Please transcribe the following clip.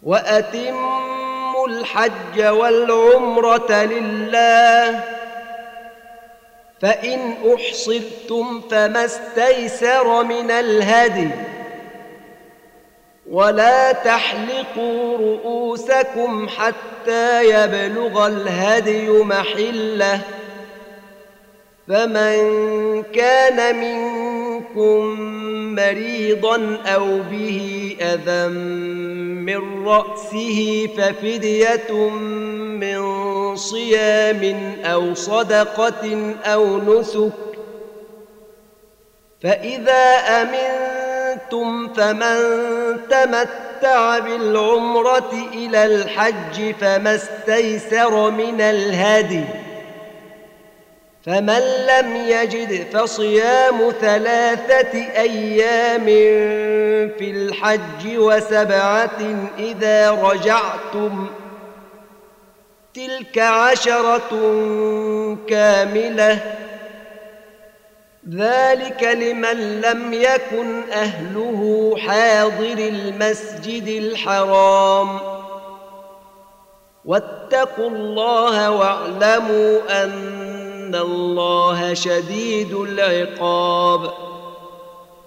وأتموا الحج والعمرة لله، فإن أحصرتم فما استيسر من الهدي، ولا تحلقوا رؤوسكم حتى يبلغ الهدي محله، فمن كان منكم مريضا أو به أذى من رأسه ففدية من صيام أو صدقة أو نسك، فإذا أمنتم فمن تمتع بالعمرة إلى الحج فما استيسر من الهدي، فمن لم يجد فصيام 3 أيام في الحج و7 إذا رجعتم، تلك 10 كاملة، ذلك لمن لم يكن أهله حاضر المسجد الحرام. واتقوا الله واعلموا أن الله شديد العقاب.